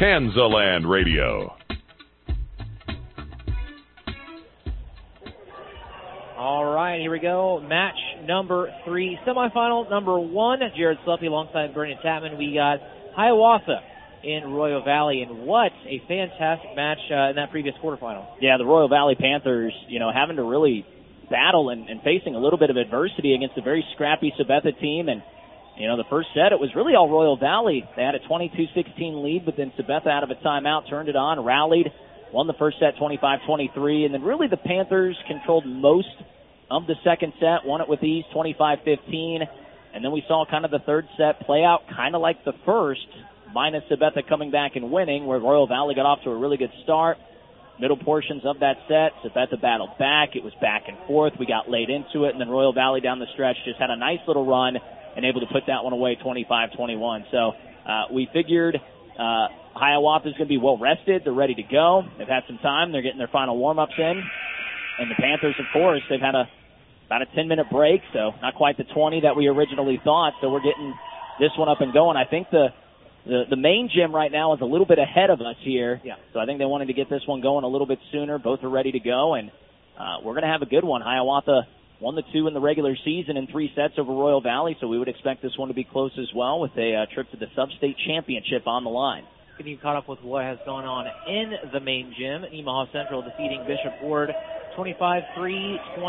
Kansaland Radio. All right, here we go. Match number 3, semifinal number 1. Jared Sluppy alongside Brandon Chapman. We got Hiawatha in Royal Valley, and what a fantastic match in that previous quarterfinal. Yeah, the Royal Valley Panthers, having to really battle and facing a little bit of adversity against a very scrappy Sabetha team. And, the first set, it was really all Royal Valley. They had a 22-16 lead, but then Sabetha out of a timeout turned it on, rallied, won the first set 25-23, and then really the Panthers controlled most of the second set, won it with ease 25-15, and then we saw kind of the third set play out kind of like the first, minus Sabetha coming back and winning, where Royal Valley got off to a really good start. Middle portions of that set, Sabetha battled back. It was back and forth. We got laid into it, and then Royal Valley down the stretch just had a nice little run and able to put that one away 25-21. So we figured Hiawatha is going to be well rested. They're ready to go. They've had some time. They're getting their final warm-ups in. And the Panthers, of course, they've had about a 10-minute break, so not quite the 20 that we originally thought. So we're getting this one up and going. I think the main gym right now is a little bit ahead of us here. Yeah. So I think they wanted to get this one going a little bit sooner. Both are ready to go, and we're going to have a good one. Hiawatha won the 2 in the regular season in 3 sets over Royal Valley, so we would expect this one to be close as well with a trip to the Sub-State Championship on the line. Getting caught up with what has gone on in the main gym. Omaha Central defeating Bishop Ward 25-3, 25-6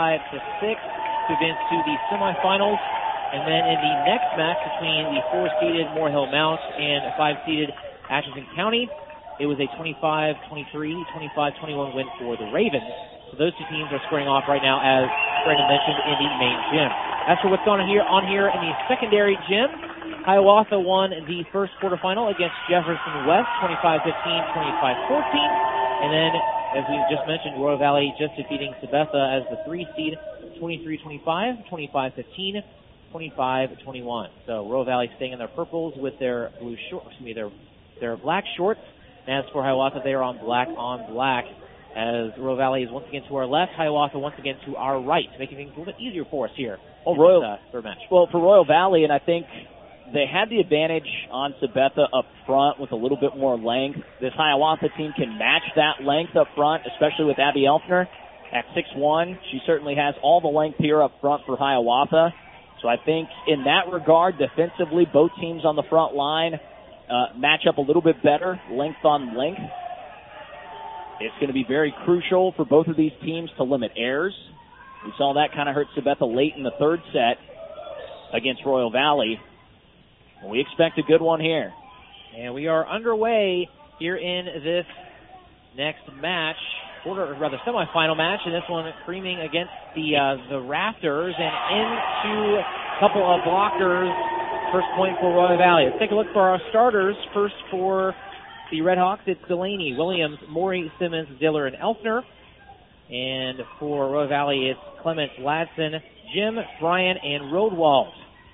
to advance to the semifinals. And then in the next match between the 4-seeded Moore Hill Mounts and 5-seeded Atchison County, it was a 25-23, 25-21 win for the Ravens. So those two teams are squaring off right now, as Brandon mentioned, in the main gym. As for what's going on here in the secondary gym, Hiawatha won the first quarterfinal against Jefferson West, 25-15, 25-14. And then, as we just mentioned, Royal Valley just defeating Sabetha as the 3-seed, 23-25, 25-15, 25-21. So Royal Valley staying in their purples with their blue shorts, their black shorts. And as for Hiawatha, they are on black. As Royal Valley is once again to our left, Hiawatha once again to our right, making things a little bit easier for us here. Third match. Well, for Royal Valley, and I think they had the advantage on Sabetha up front with a little bit more length. This Hiawatha team can match that length up front, especially with Abby Elfner at 6'1". She certainly has all the length here up front for Hiawatha. So I think in that regard, defensively, both teams on the front line match up a little bit better, length on length. It's going to be very crucial for both of these teams to limit errors. We saw that kind of hurt Sabetha late in the third set against Royal Valley. We expect a good one here. And we are underway here in this next match, semifinal match, and this one creaming against the rafters and into a couple of blockers. First point for Royal Valley. Let's take a look for our starters. First for the Red Hawks, it's Delaney, Williams, Morey, Simmons, Diller, and Elfner. And for Royal Valley, it's Clements, Ladson, Jim, Bryan, and Rodwald.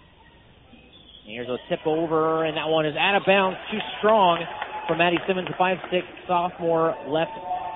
And here's a tip over, and that one is out of bounds, too strong for Maddie Simmons, a 5'6" sophomore left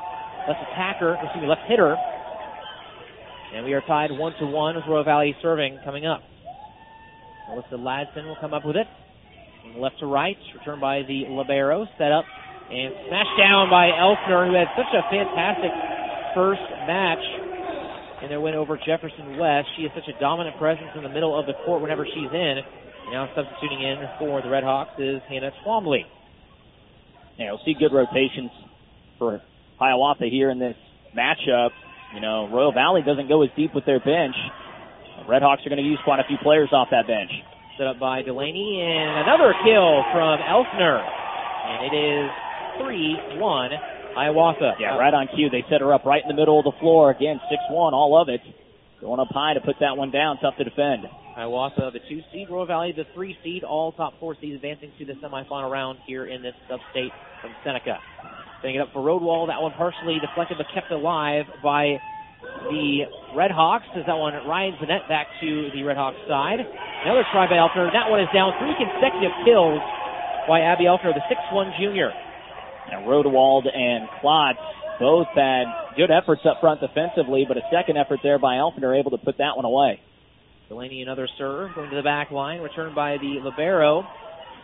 hitter. And we are tied 1-1 with Royal Valley serving coming up. Melissa Ladson will come up with it. From left to right, returned by the libero, set up and smashed down by Elfner, who had such a fantastic first match in their win over Jefferson West. She has such a dominant presence in the middle of the court whenever she's in. Now substituting in for the Red Hawks is Hannah Twombly. Yeah, we'll see good rotations for Hiawatha here in this matchup. Royal Valley doesn't go as deep with their bench. The Red Hawks are going to use quite a few players off that bench. Set up by Delaney, and another kill from Elfner. And it is 3-1 Hiawatha. Yeah, right on cue. They set her up right in the middle of the floor. Again, 6'1", all of it. Going up high to put that one down. Tough to defend. Hiawatha, the 2-seed, Royal Valley, the 3-seed, all top 4 seeds advancing to the semifinal round here in this sub-state from Seneca. Setting it up for Rodwald. That one partially deflected but kept alive by the Red Hawks as that one rides the net back to the Red Hawks side. Another try by Elfner. That one is down. 3 consecutive kills by Abby Elfner, the 6'1 junior. And Rodewald and Klotz both had good efforts up front defensively, but a second effort there by Elfner able to put that one away. Delaney another serve going to the back line, returned by the libero.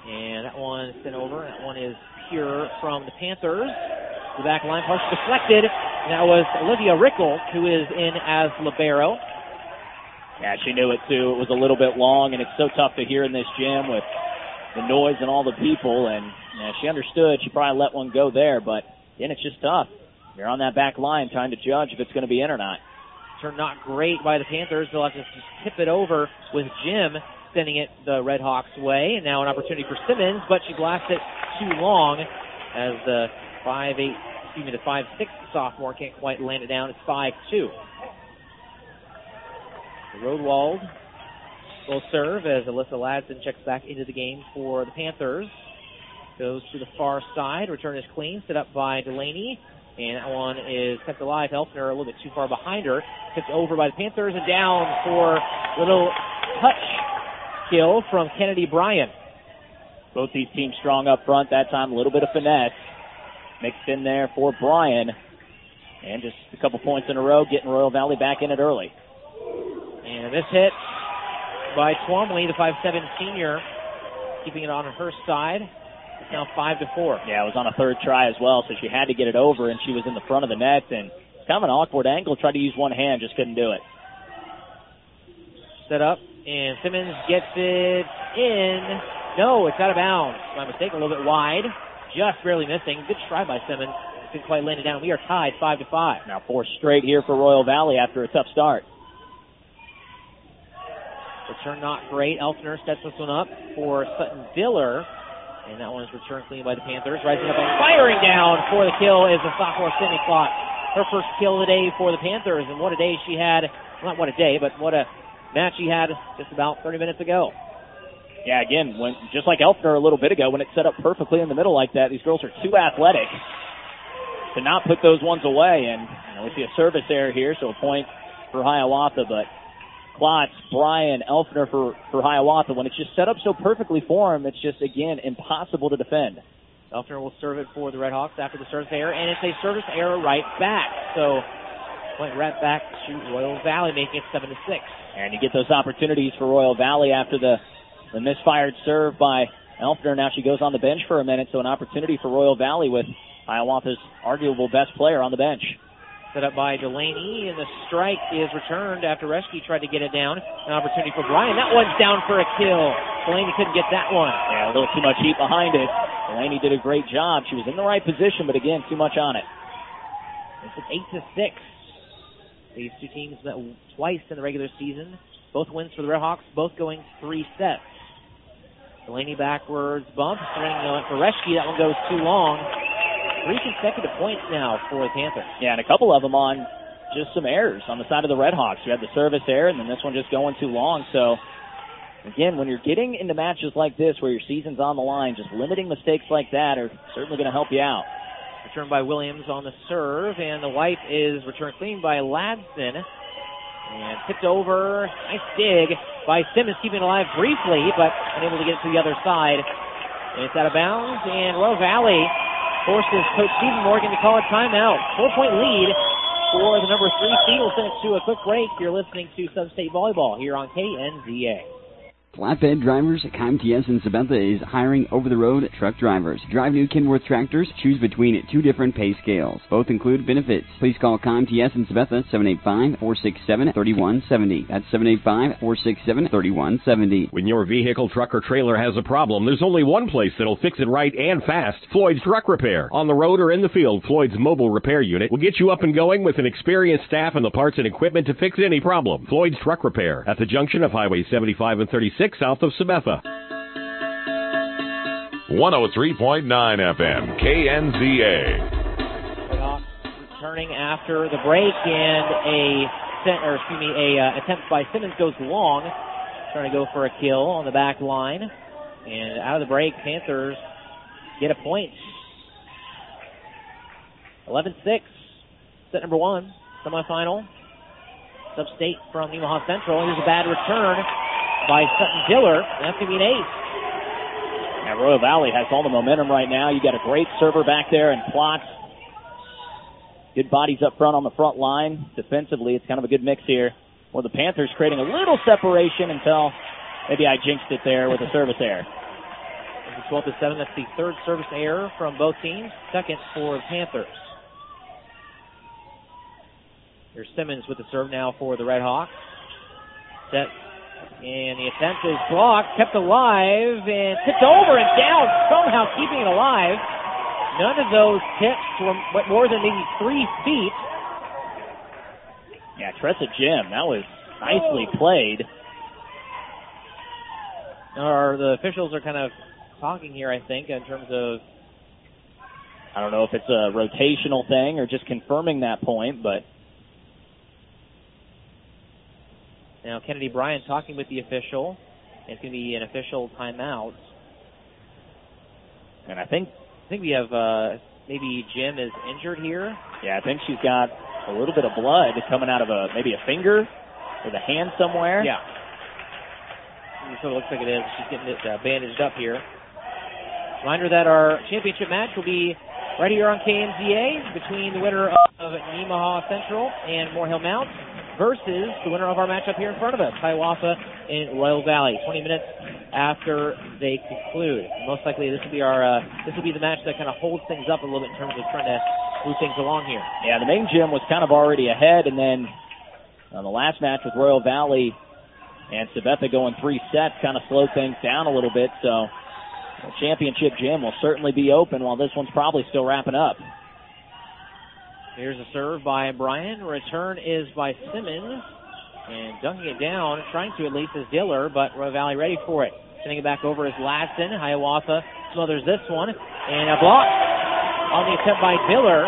And that one sent over. That one is pure from the Panthers. The back line partially deflected. And that was Olivia Rickle, who is in as libero. Yeah, she knew it too. It was a little bit long, and it's so tough to hear in this gym with the noise and all the people. And she understood. She probably let one go there, but again, it's just tough. You're on that back line trying to judge if it's going to be in or not. Turn not great by the Panthers. They'll have to just tip it over with Jim sending it the Red Hawks' way. And now an opportunity for Simmons, but she blasts it too long as the 5'6" sophomore can't quite land it down. It's 5-2. The Rodewald will serve as Alyssa Ladson checks back into the game for the Panthers. Goes to the far side. Return is clean. Set up by Delaney. And that one is kept alive. Elfner a little bit too far behind her. Tipped over by the Panthers and down for a little touch kill from Kennedy Bryan. Both these teams strong up front. That time a little bit of finesse mixed in there for Bryan. And just a couple points in a row, getting Royal Valley back in it early. And this hit by Twombly, the 5'7" senior, keeping it on her side. It's now 5-4. Yeah, it was on a third try as well, so she had to get it over, and she was in the front of the net, and it's kind of an awkward angle. Tried to use one hand, just couldn't do it. Set up, and Simmons gets it in. No, it's out of bounds. My mistake, a little bit wide. Just barely missing. Good try by Simmons. Couldn't quite land it down. We are tied 5-5. Now 4 straight here for Royal Valley after a tough start. Return not great. Elfner sets this one up for Sutton Diller. And that one is returned clean by the Panthers. Rising up and firing down for the kill is the sophomore Sydney Klotz. Her first kill of the day for the Panthers. And what a day she had. Well, not what a day, but what a match she had just about 30 minutes ago. Yeah, again, just like Elfner a little bit ago, when it's set up perfectly in the middle like that, these girls are too athletic to not put those ones away. And we see a service error here, so a point for Hiawatha, but Klotz, Bryan, Elfner for Hiawatha. When it's just set up so perfectly for them, it's just, again, impossible to defend. Elfner will serve it for the Red Hawks after the service error, and it's a service error right back. So, point right back to Royal Valley, making it 7-6. And you get those opportunities for Royal Valley after the misfired serve by Elfner. Now she goes on the bench for a minute, so an opportunity for Royal Valley with Hiawatha's arguable best player on the bench. Set up by Delaney, and the strike is returned after Reschke tried to get it down. An opportunity for Bryan. That one's down for a kill. Delaney couldn't get that one. Yeah, a little too much heat behind it. Delaney did a great job. She was in the right position, but again, too much on it. It's an 8-6. These two teams met twice in the regular season. Both wins for the Red Hawks, both going 3 sets. Delaney backwards bump, swinging on it for Reschke. That one goes too long. 3 consecutive points now for the Panthers. Yeah, and a couple of them on just some errors on the side of the Red Hawks. You had the service error, and then this one just going too long. So, again, when you're getting into matches like this where your season's on the line, just limiting mistakes like that are certainly going to help you out. Returned by Williams on the serve, and the wipe is returned clean by Ladson. And tipped over. Nice dig by Simmons, keeping it alive briefly, but unable to get it to the other side. And it's out of bounds, and Royal Valley forces Coach Stephen Morgan to call a timeout. 4-point lead for the number 3 seed. We'll send it to a quick break. You're listening to Sub-State Volleyball here on KNZA. Flatbed Drivers, ComTS in Sabetha is hiring over-the-road truck drivers. Drive new Kenworth tractors. Choose between 2 different pay scales. Both include benefits. Please call ComTS in Sabetha, 785-467-3170. That's 785-467-3170. When your vehicle, truck, or trailer has a problem, there's only one place that'll fix it right and fast. Floyd's Truck Repair. On the road or in the field, Floyd's mobile repair unit will get you up and going with an experienced staff and the parts and equipment to fix any problem. Floyd's Truck Repair at the junction of Highway 75 and 36. South of Sabetha. 103.9 FM, KNZA. Returning after the break, and attempt by Simmons goes long, trying to go for a kill on the back line. And out of the break, Panthers get a point. 11-6, set number 1, semifinal. Sub-State from Nemaha Central. Here's a bad return by Sutton Diller. That's going to be an ace. Now Royal Valley has all the momentum right now. You got a great server back there and Klotz. Good bodies up front on the front line. Defensively, it's kind of a good mix here. Well, the Panthers creating a little separation until maybe I jinxed it there with a service error. It's 12-7. That's the third service error from both teams. Second for the Panthers. Here's Simmons with the serve now for the Red Hawks. Set. And the attempt is blocked, kept alive, and tipped over and down, somehow keeping it alive. None of those tips were more than maybe 3 feet. Yeah, Tressa Jim, that was nicely played. The officials are kind of talking here, I think, in terms of... I don't know if it's a rotational thing or just confirming that point, but... Now Kennedy Bryant talking with the official. It's going to be an official timeout. And I think we have maybe Jim is injured here. Yeah, I think she's got a little bit of blood coming out of maybe a finger or the hand somewhere. Yeah. It sort of looks like it is. She's getting it bandaged up here. Reminder that our championship match will be right here on KMZA between the winner of Nemaha Central and Moore Hill Mount versus the winner of our matchup here in front of us, Hiawatha and Royal Valley. 20 minutes after they conclude. Most likely this will be the match that kind of holds things up a little bit in terms of trying to move things along here. Yeah, the main gym was kind of already ahead, and then the last match with Royal Valley and Sabetha going 3 sets kind of slowed things down a little bit, so the championship gym will certainly be open while this one's probably still wrapping up. Here's a serve by Bryan. Return is by Simmons. And dunking it down, trying to at least, is Diller, but Royal Valley ready for it. Sending it back over is Ladson. Hiawatha smothers this one. And a block on the attempt by Diller.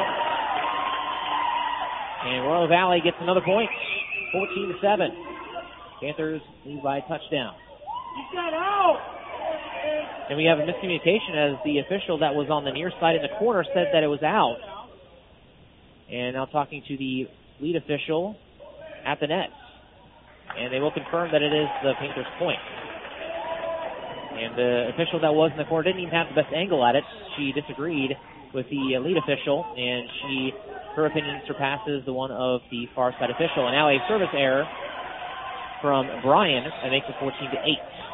And Royal Valley gets another point. 14-7. Panthers lead by a touchdown. You got out! And we have a miscommunication as the official that was on the near side in the corner said that it was out. And now talking to the lead official at the net. And they will confirm that it is the Panthers' point. And the official that was in the corner didn't even have the best angle at it. She disagreed with the lead official, and her opinion surpasses the one of the far side official. And now a service error from Bryan that makes it 14-8.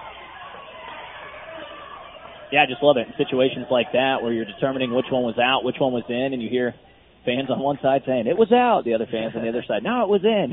Yeah, I just love it in situations like that where you're determining which one was out, which one was in, and you hear fans on one side saying, it was out. The other fans on the other side, no, it was in.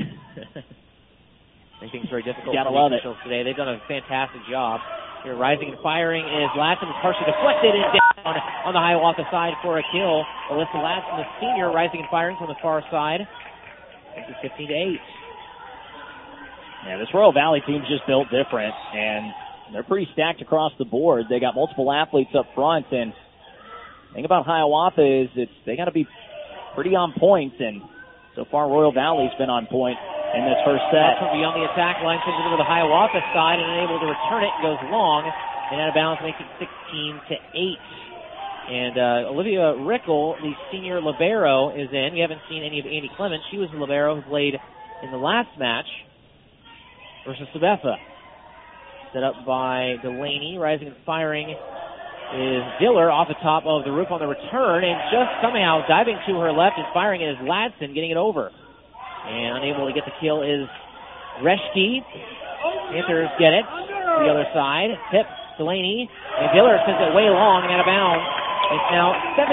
I think it's very difficult for the officials today. They've done a fantastic job. Here, rising and firing is Ladson, partially deflected and down on the Hiawatha side for a kill. Alyssa Ladson, the senior, rising and firing from the far side. It's 15-8. Yeah, this Royal Valley team's just built different, and they're pretty stacked across the board. They got multiple athletes up front, and the thing about Hiawatha is they got to be pretty on point, and so far Royal Valley's been on point in this first set. That's beyond the attack line, sends it over the Hiawatha side and unable to return it. Goes long and out of bounds, making it 16-8. And Olivia Rickel, the senior libero, is in. We haven't seen any of Andy Clements. She was the libero who played in the last match versus Sabetha. Set up by Delaney, rising and firing is Diller off the top of the roof on the return, and just somehow diving to her left and firing it is Ladson, getting it over. And unable to get the kill is Reschke. Panthers get it to the other side. Tip, Delaney, and Diller sends it way long and out of bounds. It's now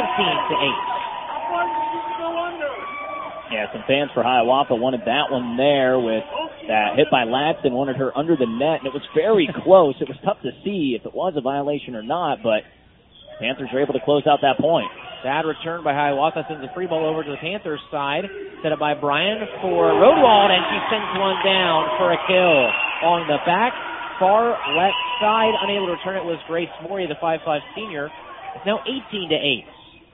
17-8. Yeah, some fans for Hiawatha wanted that one there with that hit by Ladson, wanted her under the net, and it was very close. It was tough to see if it was a violation or not, but Panthers were able to close out that point. Bad return by Hiawatha, sends a free ball over to the Panthers side, set up by Bryan for Rodewald, and she sends one down for a kill. On the back, far left side, unable to return it was Grace Moria, the 5'5 senior. It's now 18-8.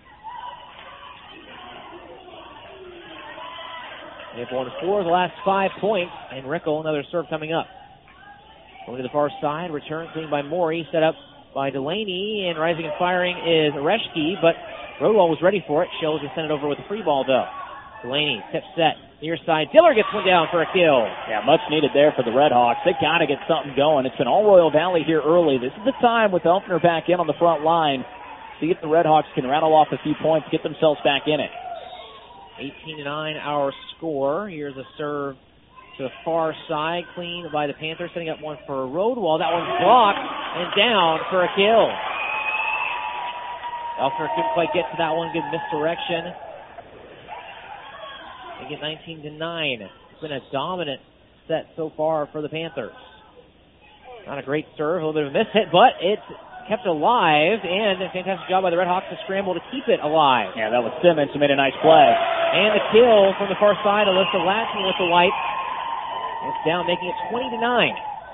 They've won 4 of the last 5 points, and Rickel, another serve coming up. Going to the far side, return clean by Maury, set up by Delaney, and rising and firing is Reschke, but Rodewald was ready for it. She'll just send it over with a free ball, though. Delaney, tip set, near side. Diller gets one down for a kill. Yeah, much needed there for the Red Hawks. They got to get something going. It's been all Royal Valley here early. This is the time with Elfner back in on the front line. See if the Red Hawks can rattle off a few points, get themselves back in it. 18-9 our score. Here's a serve to the far side, clean by the Panthers, setting up one for Rodewald. That one's blocked and down for a kill. Elfner couldn't quite get to that one. Good misdirection. They get 19-9. It's been a dominant set so far for the Panthers. Not a great serve, a little bit of a miss hit, but it's kept alive, and a fantastic job by the Red Hawks to scramble to keep it alive. Yeah, that was Simmons who made a nice play. And the kill from the far side, Alyssa Latson with the wipe. It's down, making it 20-9.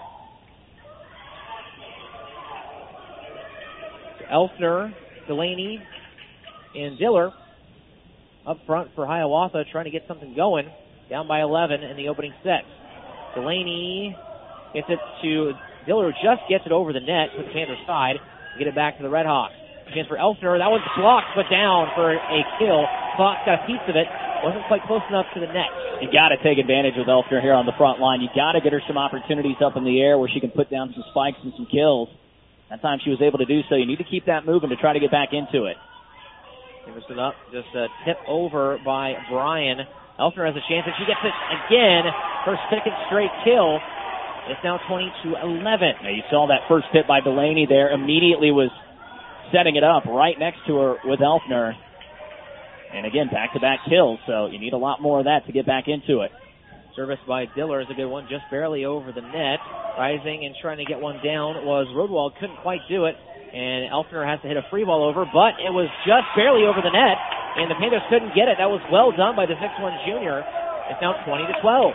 Elfner, Delaney, and Diller up front for Hiawatha, trying to get something going. Down by 11 in the opening set. Delaney gets it to Diller, who just gets it over the net to the Panthers side to get it back to the Red Hawks. Chance for Elfner. That one's blocked, but down for a kill. Fox got a piece of it. Wasn't quite close enough to the net. You got to take advantage with Elfner here on the front line. You got to get her some opportunities up in the air where she can put down some spikes and some kills. That time she was able to do so. You need to keep that moving to try to get back into it. Emerson up, just a tip over by Bryan. Elfner has a chance, and she gets it again. Her second straight kill. It's now 20-11. Now you saw that first hit by Delaney there. Immediately was setting it up right next to her with Elfner. And again, back-to-back kills, so you need a lot more of that to get back into it. Service by Diller is a good one, just barely over the net. Rising and trying to get one down was Rodewald, couldn't quite do it. And Elfner has to hit a free ball over, but it was just barely over the net, and the Panthers couldn't get it. That was well done by the 6'1" junior. It's now 20-12.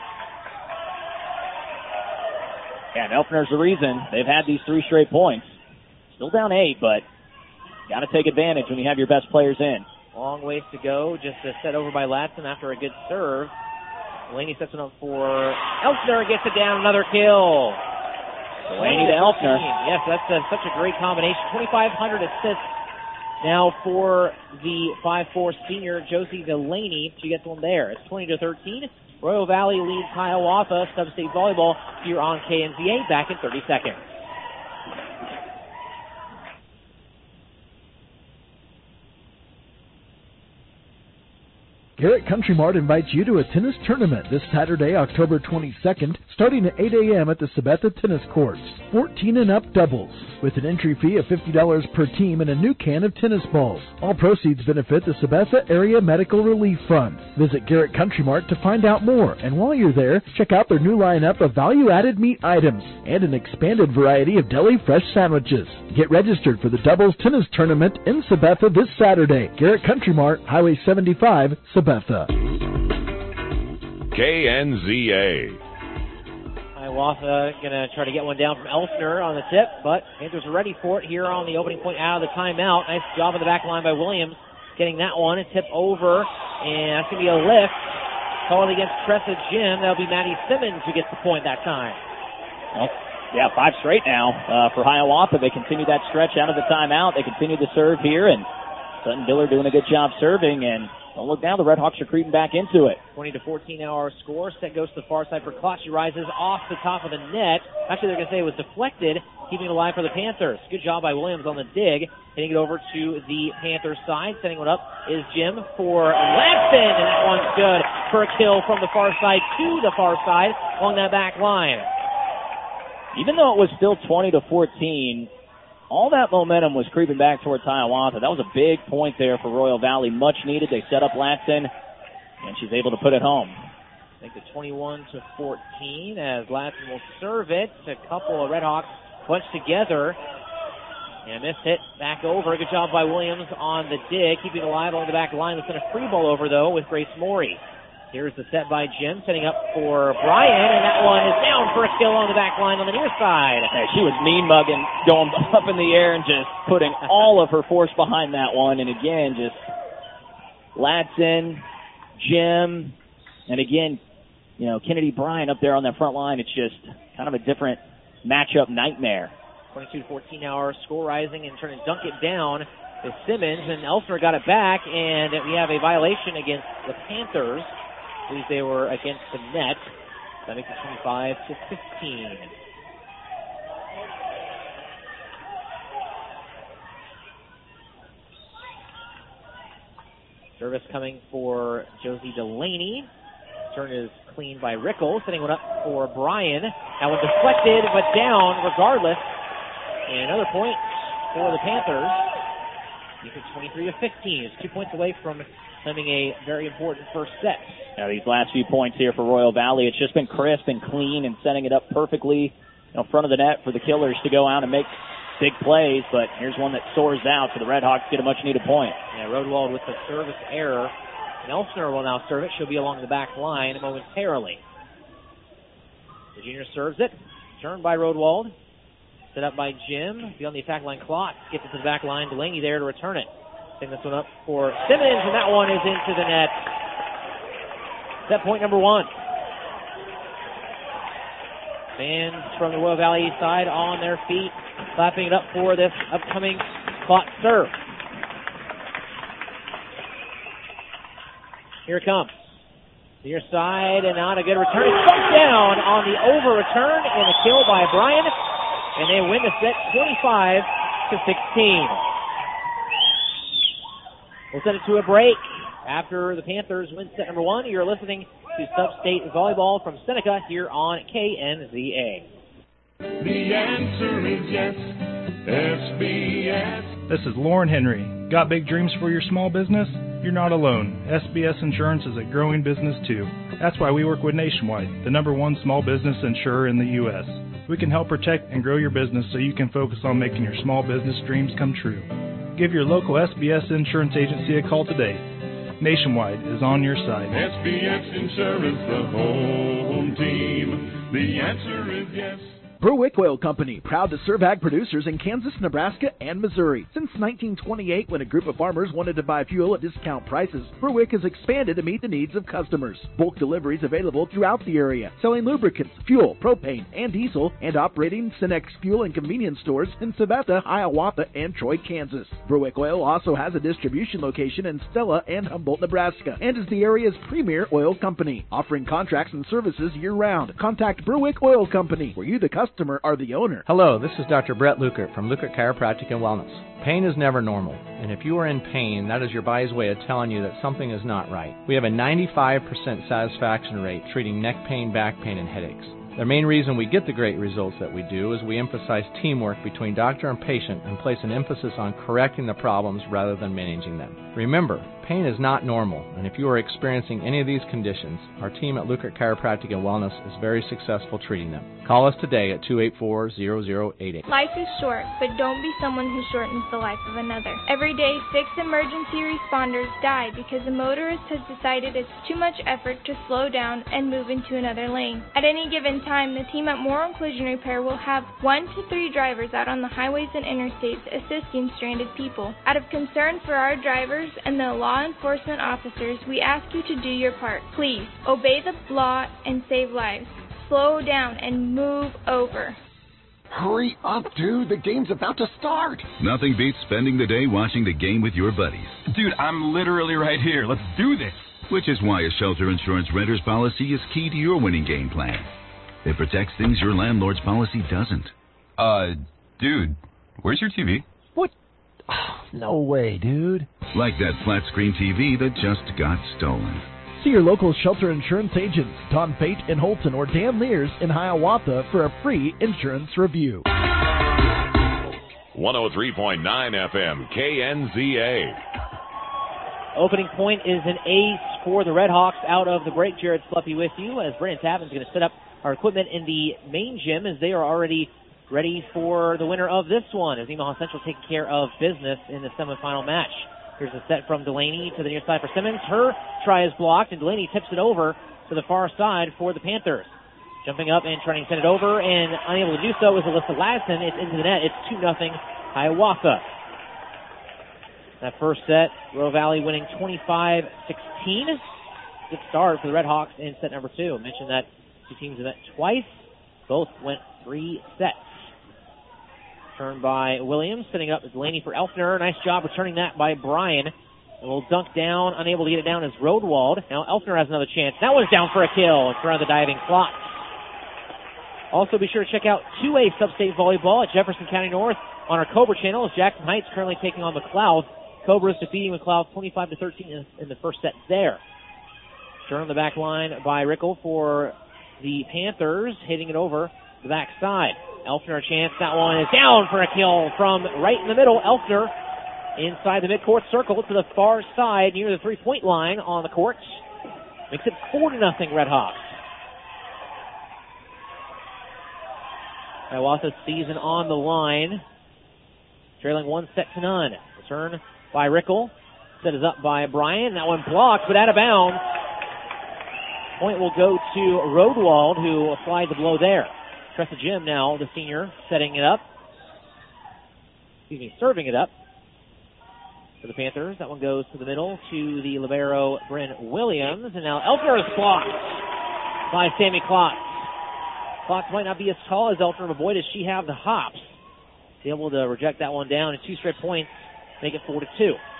And Elfner's the reason they've had these 3 straight points. Still down 8, but got to take advantage when you have your best players in. Long ways to go, just a set over by Latson after a good serve. Delaney sets it up for Elfner, gets it down, another kill. Delaney to Elfner. Yes, that's such a great combination. 2,500 assists now for the 5'4" senior Josie Delaney. She gets one there. It's 20-13. Royal Valley leads Hiawatha Sub-State Volleyball here on KNZA. Back in 30 seconds. Garrett Country Mart invites you to a tennis tournament this Saturday, October 22nd, starting at 8 a.m. at the Sabetha Tennis Courts. 14 and up doubles, with an entry fee of $50 per team and a new can of tennis balls. All proceeds benefit the Sabetha Area Medical Relief Fund. Visit Garrett Country Mart to find out more, and while you're there, check out their new lineup of value-added meat items and an expanded variety of deli fresh sandwiches. Get registered for the doubles tennis tournament in Sabetha this Saturday. Garrett Country Mart, Highway 75, Sabetha. KNZA. Hiawatha going to try to get one down from Elfner on the tip, but Panthers are ready for it here on the opening point out of the timeout. Nice job on the back line by Williams, getting that one. A tip over, and that's going to be a lift. Called against Tressa Jim. That'll be Maddie Simmons who gets the point that time. Well, yeah, 5 straight now for Hiawatha. They continue that stretch out of the timeout. They continue to serve here, and Sutton Diller doing a good job serving, and don't look now, the Red Hawks are creeping back into it. 20-14 our score. Set goes to the far side for Klotz. She rises off the top of the net. Actually, they're going to say it was deflected, keeping it alive for the Panthers. Good job by Williams on the dig. Hitting it over to the Panthers side. Setting one up is Jim for Latson, and that one's good for a kill from the far side to the far side along that back line. Even though it was still 20-14, all that momentum was creeping back towards Hiawatha. That was a big point there for Royal Valley. Much needed. They set up Latson, and she's able to put it home. I think the 21-14 as Latson will serve it. A couple of Red Hawks bunched together. And this hit back over. Good job by Williams on the dig, keeping it alive along the back line. It's been a free ball over, though, with Grace Morey. Here's the set by Jim, setting up for Bryan, and that one is down for a kill on the back line on the near side. Hey, she was mean-mugging, going up in the air and just putting all of her force behind that one. And again, just Latson, Jim, and again, you know, Kennedy Bryan up there on that front line. It's just kind of a different matchup nightmare. 22-14 now, our score rising and trying to dunk it down is Simmons, and Elfner got it back, and we have a violation against the Panthers. I believe they were against the net. That makes it 25-15. Service coming for Josie Delaney. Turn is cleaned by Rickles. Setting one up for Bryan. That one deflected, but down regardless. And another point for the Panthers. He's at 23 of 15. He's 2 points away from claiming a very important first set. Now, these last few points here for Royal Valley, it's just been crisp and clean and setting it up perfectly in front of the net for the Killers to go out and make big plays, but here's one that soars out, so the Red Hawks get a much-needed point. Yeah, Rodewald with the service error. And Elfner will now serve it. She'll be along the back line momentarily. The junior serves it. Turned by Rodewald. Set up by Jim. Beyond the attack line, Klotz gets it to the back line. Delaney there to return it. Setting this one up for Simmons, and that one is into the net. Set point number 1. Fans from the Royal Valley side on their feet, clapping it up for this upcoming Klotz serve. Here it comes. Near side, and on a good return. It's bumped down on the over return, and a kill by Bryan, and they win the set 25 to 16. We'll send it to a break. After the Panthers win set number 1, you're listening to Sub-State Volleyball from Seneca here on KNZA. The answer is yes, SBS. This is Lauren Henry. Got big dreams for your small business? You're not alone. SBS Insurance is a growing business too. That's why we work with Nationwide, the #1 small business insurer in the U.S. We can help protect and grow your business so you can focus on making your small business dreams come true. Give your local SBS Insurance agency a call today. Nationwide is on your side. SBS Insurance, the home team. The answer is yes. Berwick Oil Company, proud to serve ag producers in Kansas, Nebraska, and Missouri. Since 1928, when a group of farmers wanted to buy fuel at discount prices, Berwick has expanded to meet the needs of customers. Bulk deliveries available throughout the area, selling lubricants, fuel, propane, and diesel, and operating Cenex fuel and convenience stores in Sabetha, Hiawatha, and Troy, Kansas. Berwick Oil also has a distribution location in Stella and Humboldt, Nebraska, and is the area's premier oil company, offering contracts and services year-round. Contact Berwick Oil Company, where you, the customer, are the owner. Hello, this is Dr. Brett Lukert from Lukert Chiropractic and Wellness. Pain is never normal, and if you are in pain, that is your body's way of telling you that something is not right. We have a 95% satisfaction rate treating neck pain, back pain, and headaches. The main reason we get the great results that we do is we emphasize teamwork between doctor and patient and place an emphasis on correcting the problems rather than managing them. Remember, pain is not normal, and if you are experiencing any of these conditions, our team at Lukert Chiropractic and Wellness is very successful treating them. Call us today at 284-0088. Life is short, but don't be someone who shortens the life of another. Every day, 6 emergency responders die because a motorist has decided it's too much effort to slow down and move into another lane. At any given time, the team at Moral Collision Repair will have 1 to 3 drivers out on the highways and interstates assisting stranded people. Out of concern for our drivers and the law enforcement officers, we ask you to do your part. Please, obey the law and save lives. Slow down and move over. Hurry up, dude. The game's about to start. Nothing beats spending the day watching the game with your buddies. Dude, I'm literally right here. Let's do this. Which is why a shelter insurance renter's policy is key to your winning game plan. It protects things your landlord's policy doesn't. Dude, where's your TV? What? Oh, no way, dude. Like that flat-screen TV that just got stolen. See your local shelter insurance agents, Don Fate in Holton or Dan Lears in Hiawatha for a free insurance review. 103.9 FM, KNZA. Opening point is an ace for the Red Hawks out of the break. Jared Sluppy with you as Brennan Tavin's going to set up our equipment in the main gym as they are already ready for the winner of this one, as Nemaha Central taking care of business in the semifinal match. Here's a set from Delaney to the near side for Simmons. Her try is blocked, and Delaney tips it over to the far side for the Panthers. Jumping up and trying to send it over, and unable to do so is Alyssa Ladson. It's into the net. It's 2-0 Hiawatha. That first set, Royal Valley winning 25-16. Good start for the Red Hawks in set number 2. I mentioned that two teams have met twice. Both went 3 sets. Turned by Williams, setting up Delaney for Elfner. Nice job returning that by Bryan. A little dunk down, unable to get it down is Rodewald. Now Elfner has another chance. That one's down for a kill. It's around the diving Klotz. Also be sure to check out 2A Sub-State Volleyball at Jefferson County North on our Cobra channel as Jackson Heights currently taking on McLeod. Cobra is defeating McLeod 25-13 in the first set there. Turn on the back line by Rickle for the Panthers, hitting it over the back side. Elfner a chance. That one is down for a kill from right in the middle. Elfner inside the midcourt circle to the far side near the three-point line on the court. Makes it 4-0 Red Hawks. Hiawatha season on the line. Trailing 1-0. Return by Rickle. Set is up by Bryan. That one blocked, but out of bounds. Point will go to Rodewald, who applied the blow there. Tressa Jim now, the senior, setting it up. Serving it up for the Panthers. That one goes to the middle to the libero, Bryn Williams. And now Elkner is blocked by Sammy Klotz. Klotz might not be as tall as Elkner, but boy, does she have the hops. Be able to reject that one down, and 2 straight points make it 4-2.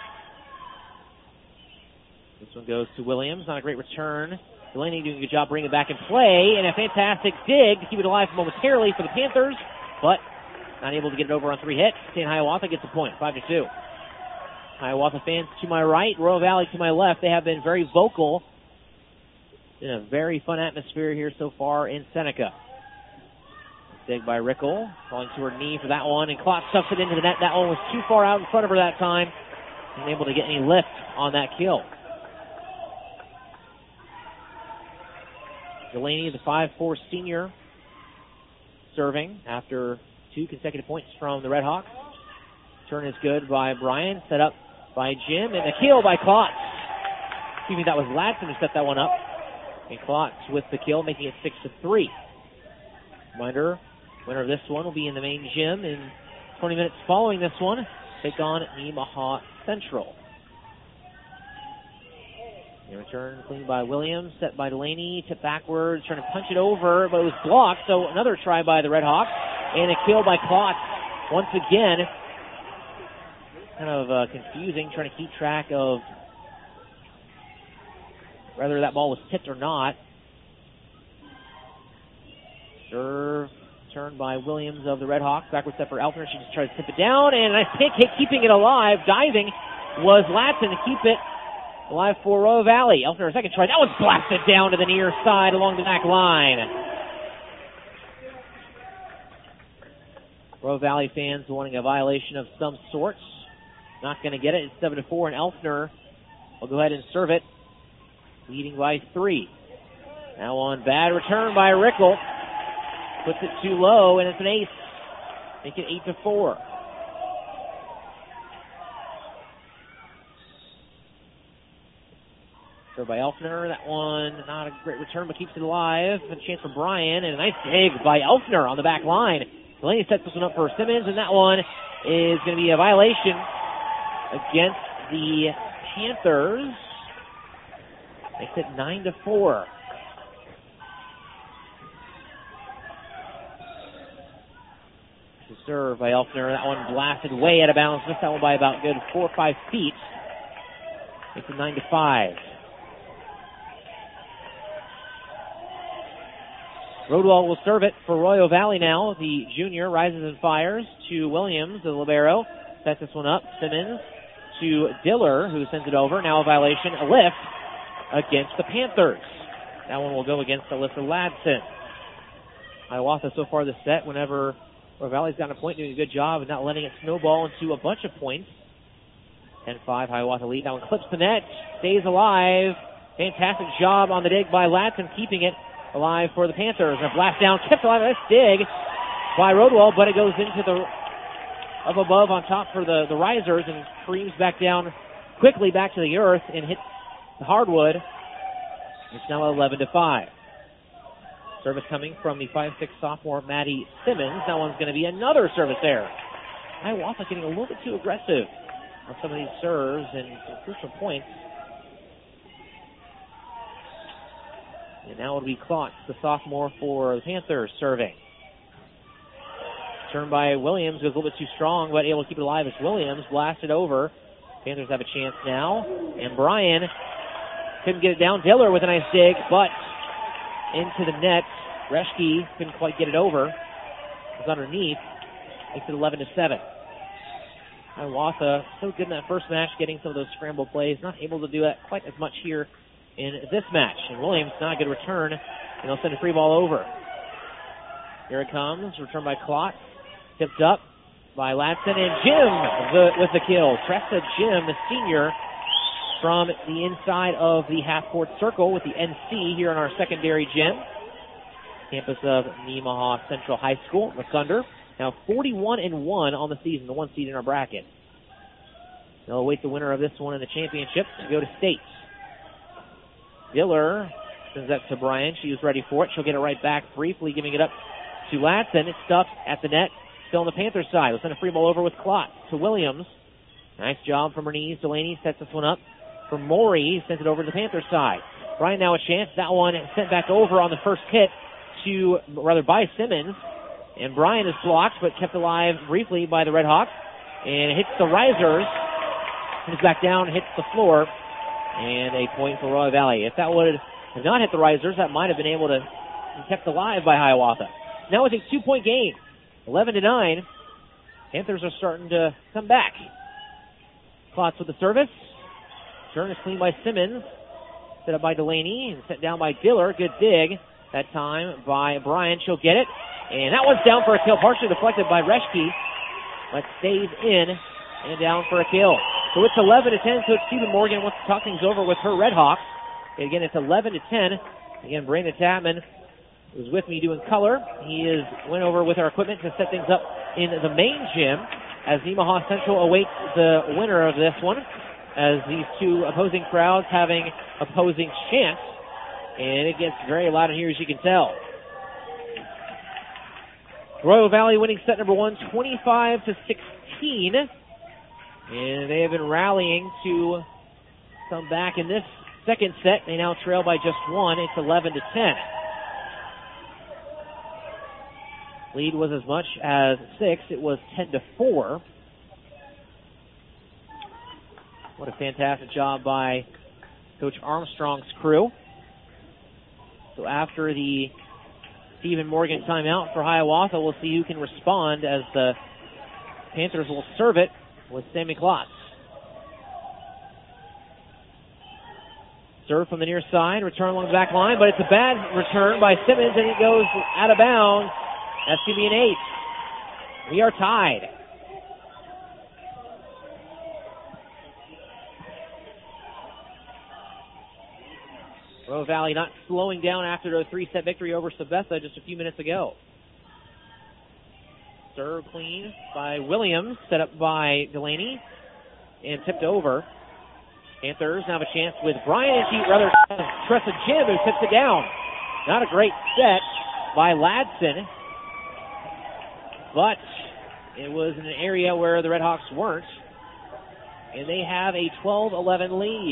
This one goes to Williams. Not a great return. Delaney doing a good job bringing it back in play, and a fantastic dig to keep it alive momentarily for the Panthers, but not able to get it over on 3 hits. St. Hiawatha gets a point, 5-2. Hiawatha fans to my right, Royal Valley to my left. They have been very vocal in a very fun atmosphere here so far in Seneca. Dig by Rickle, falling to her knee for that one, and Klotz stuffs it into the net. That one was too far out in front of her that time. Wasn't able to get any lift on that kill. Delaney, the 5'4" senior, serving after 2 consecutive points from the Red Hawks. Turn is good by Bryan, set up by Jim, and the kill by Klotz. Excuse me, that was Ladson who set that one up. And Klotz with the kill, making it 6-3. Reminder, winner of this one will be in the main gym in 20 minutes following this one. Take on Nemaha Central. The return clean by Williams, set by Delaney, tip backwards, trying to punch it over, but it was blocked, so another try by the Red Hawks, and a kill by Klotz once again. Kind of confusing, trying to keep track of whether that ball was tipped or not. Serve, turned by Williams of the Red Hawks, backward step for Elkner, she just tries to tip it down, and a nice pick hit, keeping it alive, diving was Ladson to keep it alive for Royal Valley. Elkner, second try. That was blasted down to the near side along the back line. Royal Valley fans wanting a violation of some sort. Not going to get it. It's 7-4, and Elkner will go ahead and serve it, leading by 3. Now on bad return by Rickle. Puts it too low, and it's an ace. Make it 8-4. By Elkner, that one not a great return, but keeps it alive. A chance for Bryan, and a nice dig by Elkner on the back line. Delaney sets this one up for Simmons, and that one is going to be a violation against the Panthers. Makes it 9-4. To serve by Elkner, that one blasted way out of bounds. Missed that one by about good 4 or 5 feet. Makes it 9-5. Rodewald will serve it for Royal Valley now. The junior rises and fires to Williams, the libero. Sets this one up. Simmons to Diller, who sends it over. Now a violation, a lift against the Panthers. That one will go against Alyssa Ladson. Hiawatha so far this set, whenever Royal Valley's gotten a point, doing a good job of not letting it snowball into a bunch of points. 10-5, Hiawatha lead. That one clips the net, stays alive. Fantastic job on the dig by Ladson, keeping it alive for the Panthers. And a blast down, kept alive. Nice dig by Rodewald, but it goes into the up above on top for the risers and creams back down quickly back to the earth and hits the hardwood. It's now 11-5. Service coming from the 5'6" sophomore Maddie Simmons. That one's going to be another service there. Hiawatha getting a little bit too aggressive on some of these serves and some crucial points. And now it'll be Klotz, the sophomore for the Panthers, serving. Turned by Williams, goes a little bit too strong, but able to keep it alive as Williams blasted over. Panthers have a chance now. And Bryan couldn't get it down. Diller with a nice dig, but into the net. Reschke couldn't quite get it over. It was underneath. Makes it 11-7. Hiawatha so good in that first match, getting some of those scramble plays. Not able to do that quite as much here in this match. And Williams, not a good return, and they'll send a free ball over. Here it comes, returned by Klotz. Tipped up by Ladson, and Jim with the kill. Tressa Jim, the senior, from the inside of the half-court circle with the NC here in our secondary gym. Campus of Nemaha Central High School. The Thunder now 41-1 on the season, the 1 seed in our bracket. They'll await the winner of this one in the championship to go to state. Diller sends that to Bryan. She was ready for it. She'll get it right back briefly, giving it up to Ladson. It's stuck at the net. Still on the Panthers side. We'll send a free ball over with Klotz to Williams. Nice job from Bernice. Delaney sets this one up for Morey. Sends it over to the Panthers side. Bryan now a chance. That one sent back over on the first hit by Simmons. And Bryan is blocked but kept alive briefly by the Red Hawks. And it hits the risers. Comes back down, hits the floor. And a point for Royal Valley. If that would have not hit the risers, that might have been able to be kept alive by Hiawatha. Now it's a 2-point game. 11-9. Panthers are starting to come back. Klotz with the service. Turn is clean by Simmons. Set up by Delaney and set down by Diller. Good dig. That time by Bryan. She'll get it. And that one's down for a kill, partially deflected by Reschke. But stays in and down for a kill. So it's 11-10. So it's Stephen Morgan wants to talk things over with her Red Hawks. And again, it's 11-10. Again, Brandon Tapman was with me doing color. He went over with our equipment to set things up in the main gym as Nemaha Central awaits the winner of this one, as these two opposing crowds having opposing chants. And it gets very loud in here, as you can tell. Royal Valley winning set number 1, 25-16. And they have been rallying to come back in this second set. They now trail by just 1. It's 11-10. Lead was as much as 6. It was 10-4. What a fantastic job by Coach Armstrong's crew. So after the Stephen Morgan timeout for Hiawatha, we'll see who can respond as the Panthers will serve it with Sammy Klotz. Serve from the near side, return along the back line, but it's a bad return by Simmons, and it goes out of bounds. That's going to be an 8. We are tied. Royal Valley not slowing down after their 3-set victory over Sabetha just a few minutes ago. Serve clean by Williams, set up by Delaney, and tipped over. Panthers now have a chance with Bryan, and Tressa Jim, who tips it down. Not a great set by Ladson, but it was in an area where the Red Hawks weren't, and they have a 12-11 lead.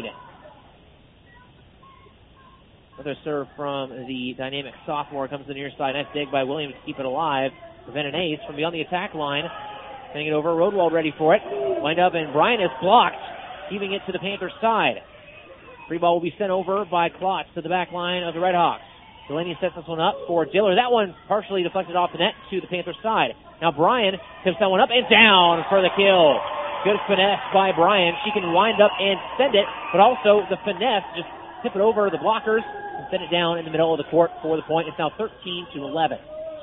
Another serve from the dynamic sophomore comes to the near side. Nice dig by Williams to keep it alive. Prevent an ace from beyond the attack line. Sending it over. Rodwald ready for it. Wind up, and Bryan is blocked, keeping it to the Panthers' side. Free ball will be sent over by Klotz to the back line of the Red Hawks. Delaney sets this one up for Diller. That one partially deflected off the net to the Panthers' side. Now Bryan tips that one up and down for the kill. Good finesse by Bryan. She can wind up and send it, but also the finesse, just tip it over the blockers and send it down in the middle of the court for the point. It's now 13-11.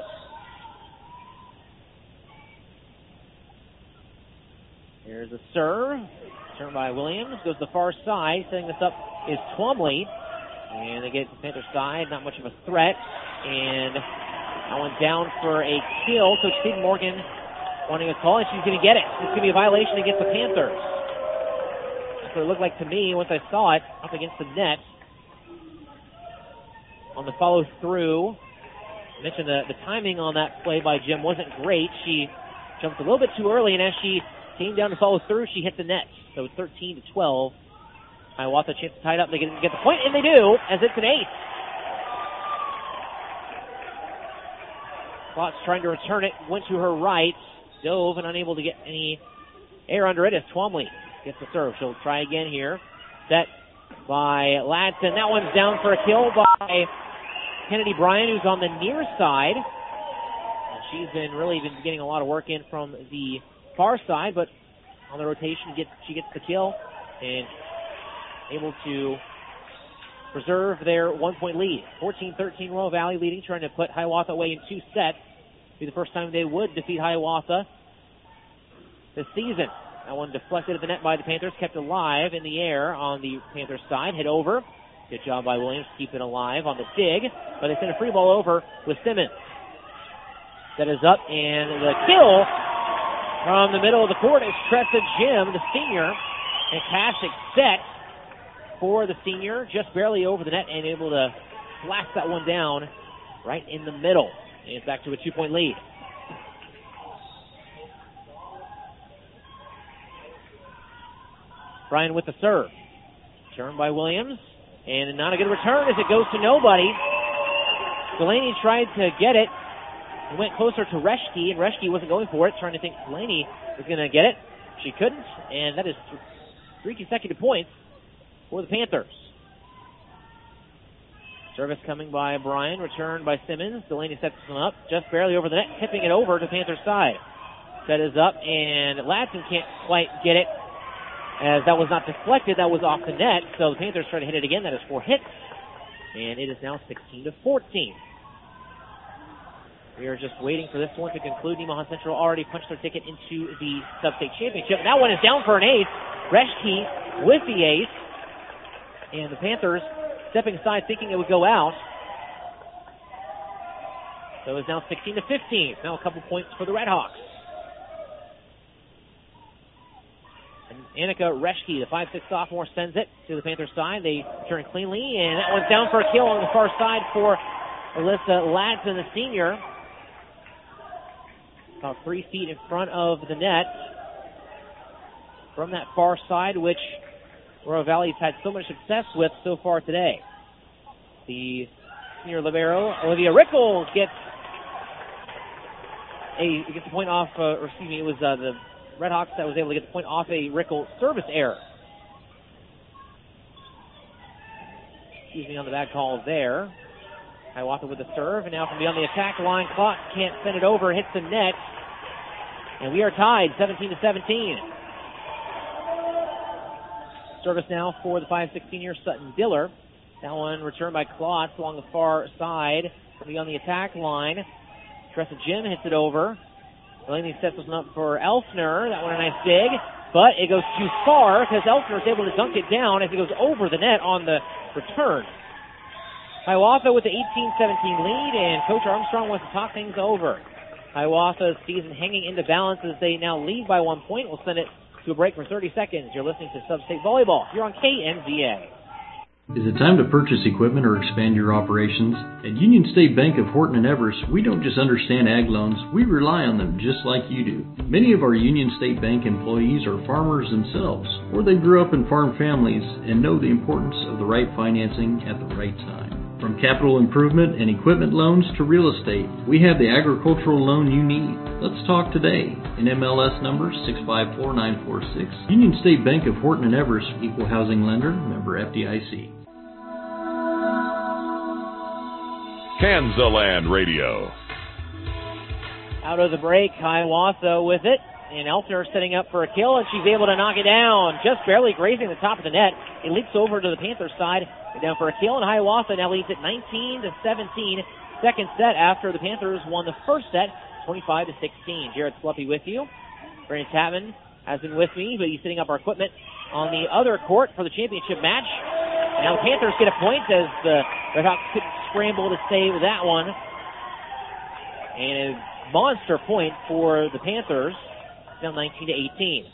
Here's a serve. Turned by Williams. Goes to the far side. Setting this up is Twombly. And they get to the Panthers' side. Not much of a threat. And that one down for a kill. So Steve Morgan wanting a call, and she's going to get it. It's going to be a violation against the Panthers. That's what it looked like to me once I saw it up against the net. On the follow-through, I mentioned the timing on that play by Jim wasn't great. She jumped a little bit too early, and as she came down to follow through, she hit the net. So 13-12. Hiawatha chance to tie it up. They can get the point, and they do, as it's an ace. Klotz trying to return it, went to her right, dove, and unable to get any air under it as Twombly gets the serve. She'll try again here. Set by Ladson. That one's down for a kill by Kennedy Bryan, who's on the near side. And she's been getting a lot of work in from the far side, but on the rotation, she gets the kill and able to preserve their 1-point lead. 14-13 Royal Valley leading, trying to put Hiawatha away in 2 sets. It'll be the first time they would defeat Hiawatha this season. That one deflected at the net by the Panthers, kept alive in the air on the Panthers side, hit over. Good job by Williams to keep it alive on the dig, but they sent a free ball over with Simmons. That is up, and the kill from the middle of the court is Tressa Jim, the senior. Fantastic set for the senior, just barely over the net and able to blast that one down right in the middle. And it's back to a 2-point lead. Bryan with the serve. Turned by Williams, and not a good return as it goes to nobody. Delaney tried to get it. He went closer to Reschke, and Reschke wasn't going for it, trying to think Delaney was going to get it. She couldn't, and that is 3 consecutive points for the Panthers. Service coming by Bryan, returned by Simmons. Delaney sets them up, just barely over the net, tipping it over to Panthers side. Set is up, and Ladson can't quite get it, as that was not deflected, that was off the net. So the Panthers try to hit it again. That is 4 hits, and it is now 16-14. We are just waiting for this one to conclude. Nemaha Central already punched their ticket into the sub-state championship. And that one is down for an ace. Reschke with the ace. And the Panthers stepping aside thinking it would go out. So it's now 16-15. Now a couple points for the Redhawks. And Annika Reschke, the 5'6" sophomore, sends it to the Panthers side. They turn cleanly, and that one's down for a kill on the far side for Alyssa Ladson, the senior. About 3 feet in front of the net from that far side, which Royal Valley's had so much success with so far today. The senior libero, Olivia Rickles, gets a point off, it was the Redhawks that was able to get the point off a Rickles service error. Excuse me on the bad call there. Hiawatha with the serve, and now from beyond the attack line, clock can't send it over, hits the net, and we are tied 17-17. Service now for the 5'6" senior Sutton Diller. That one returned by Klotz along the far side, from beyond the attack line. Tressa Jim hits it over. Delaney sets this one up for Elfner. That one a nice dig, but it goes too far because Elfner is able to dunk it down as it goes over the net on the return. Hiawatha with the 18-17 lead, and Coach Armstrong wants to talk things over. Hiawatha's season hanging into balance as they now lead by 1 point. We'll send it to a break for 30 seconds. You're listening to Sub-State Volleyball. You're on KNZA. Is it time to purchase equipment or expand your operations? At Union State Bank of Horton and Everest, we don't just understand ag loans, we rely on them just like you do. Many of our Union State Bank employees are farmers themselves, or they grew up in farm families and know the importance of the right financing at the right time. From capital improvement and equipment loans to real estate, we have the agricultural loan you need. Let's talk today. NMLS number 654946. Union State Bank of Horton and Everest, equal housing lender, member FDIC. Kansaland Radio. Out of the break, Hiawatha with it, and Elfner setting up for a kill, and she's able to knock it down, just barely grazing the top of the net. It leaps over to the Panthers side, and down for a kill, and Hiawatha now leads it 19-17. Second set after the Panthers won the first set, 25-16. Jared Sluppy with you. Brandon Chapman has been with me, but he's setting up our equipment on the other court for the championship match. And now the Panthers get a point as the Redhawks couldn't scramble to save that one. And a monster point for the Panthers, now 19-18.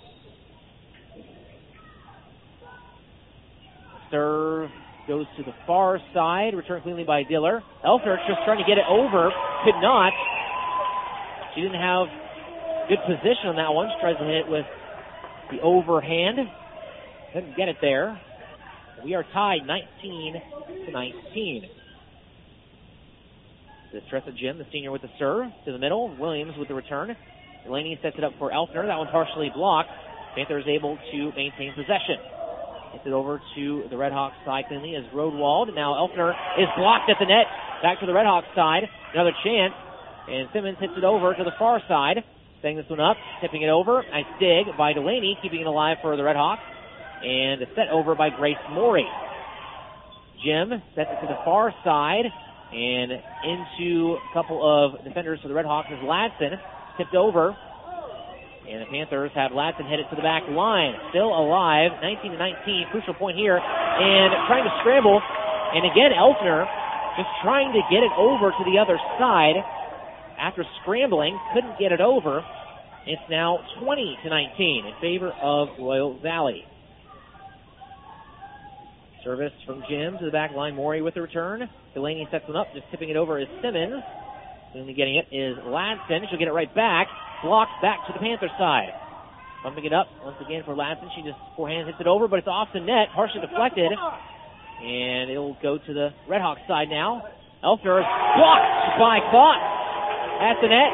Serve goes to the far side, returned cleanly by Diller. Elfner just trying to get it over, could not. She didn't have good position on that one. She tries to hit it with the overhand. Couldn't get it there. We are tied 19-19. This Tressa Jim, the senior with the serve to the middle. Williams with the return. Delaney sets it up for Elfner. That one partially blocked. Panthers able to maintain possession. Gets it over to the Redhawks side cleanly as Rodewald. Now Elfner is blocked at the net. Back to the Redhawks side. Another chance. And Simmons hits it over to the far side. Setting this one up. Tipping it over. Nice dig by Delaney. Keeping it alive for the Redhawks. And a set over by Grace Morey. Jim sets it to the far side. And into a couple of defenders for the Redhawks is Ladson. Tipped over. And the Panthers have Ladson headed to the back line. Still alive, 19-19, crucial point here. And trying to scramble. And again, Elfner just trying to get it over to the other side. After scrambling, couldn't get it over. It's now 20-19 in favor of Royal Valley. Service from Jim to the back line. Morey with the return. Delaney sets one up, just tipping it over is Simmons. Only getting it is Ladson. She'll get it right back. Blocked back to the Panther side. Bumping it up once again for Ladson. She just forehand hits it over, but it's off the net, partially deflected. And it'll go to the Redhawks side now. Elfner blocked by Klotz at the net.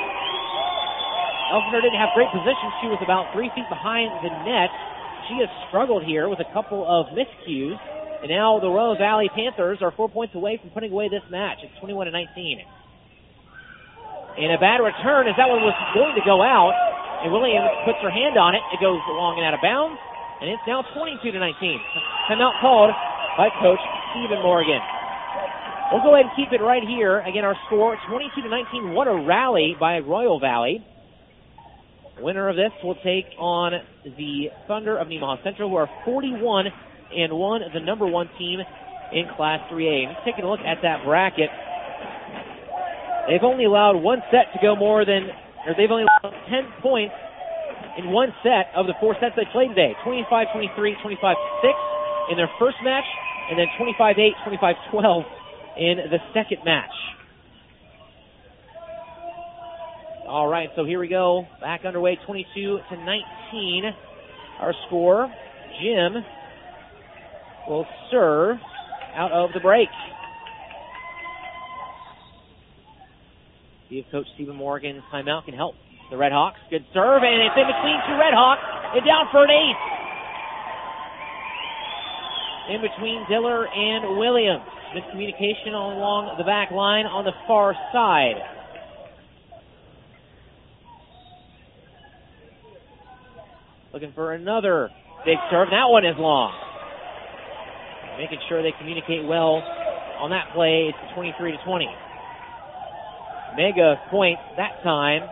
Elfner didn't have great position. She was about 3 feet behind the net. She has struggled here with a couple of miscues. And now the Royal Valley Panthers are 4 points away from putting away this match. It's 21-19. And a bad return as that one was going to go out. And Williams puts her hand on it. It goes long and out of bounds. And it's now 22-19. Timeout called by Coach Stephen Morgan. We'll go ahead and keep it right here. Again, our score, 22-19. What a rally by Royal Valley. Winner of this will take on the Thunder of Nemaha Central, who are 41-1, the number one team in Class 3A. And just taking a look at that bracket, they've only allowed one set to go more than, or they've only allowed 10 points in one set of the 4 sets they played today. 25-23, 25-6 in their first match, and then 25-8, 25-12 in the second match. All right, so here we go. Back underway, 22-19. Our score. Jim will serve out of the break. See if Coach Stephen Morgan's timeout can help the Redhawks. Good serve, and it's in between two Redhawks. And down for an ace. In between Diller and Williams. Miscommunication along the back line on the far side. Looking for another big serve. That one is long. Making sure they communicate well on that play. It's 23-20. Mega point that time.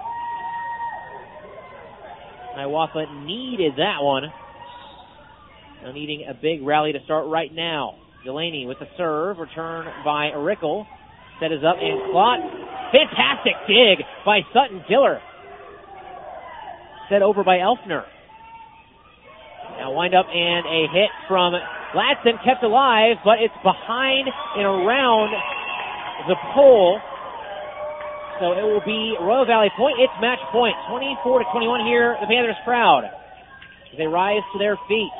Hiawatha needed that one. Now needing a big rally to start right now. Delaney with the serve. Return by Rickle. Set is up and Klotz. Fantastic dig by Sutton Diller. Set over by Elfner. Now wind up and a hit from Ladson, kept alive, but it's behind and around the pole. So it will be Royal Valley point. It's match point. 24-21 here, the Panthers crowd. They rise to their feet.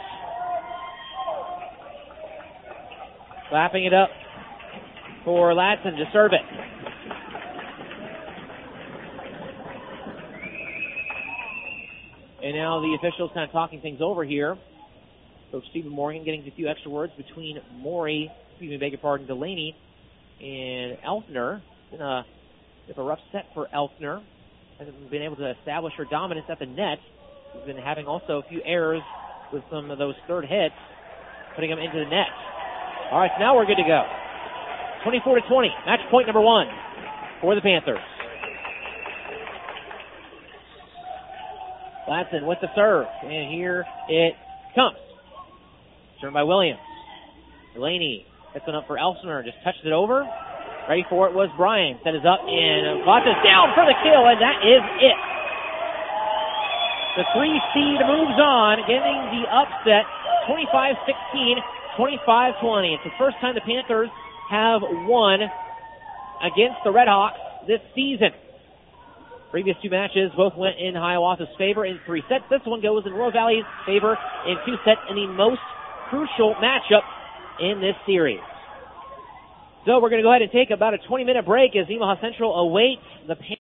Slapping it up for Ladson to serve it. And now the officials kind of talking things over here. Coach Stephen Morgan getting a few extra words between Delaney and Elfner. It's been a rough set for Elfner. Hasn't been able to establish her dominance at the net. She's been having also a few errors with some of those third hits, putting them into the net. All right, so now we're good to go. 24-20, match point number 1 for the Panthers. Ladson with the serve, and here it comes. Turned by Williams. Delaney sets one up for Elfner, just touched it over. Ready for it was Bryan. Set is up, and Klotz is down for the kill, and that is it. The 3 seed moves on, getting the upset, 25-16, 25-20. It's the first time the Panthers have won against the Redhawks this season. Previous 2 matches both went in Hiawatha's favor in 3 sets. This one goes in Royal Valley's favor in 2 sets in the most crucial matchup in this series. So we're going to go ahead and take about a 20-minute break as Nemaha Central awaits the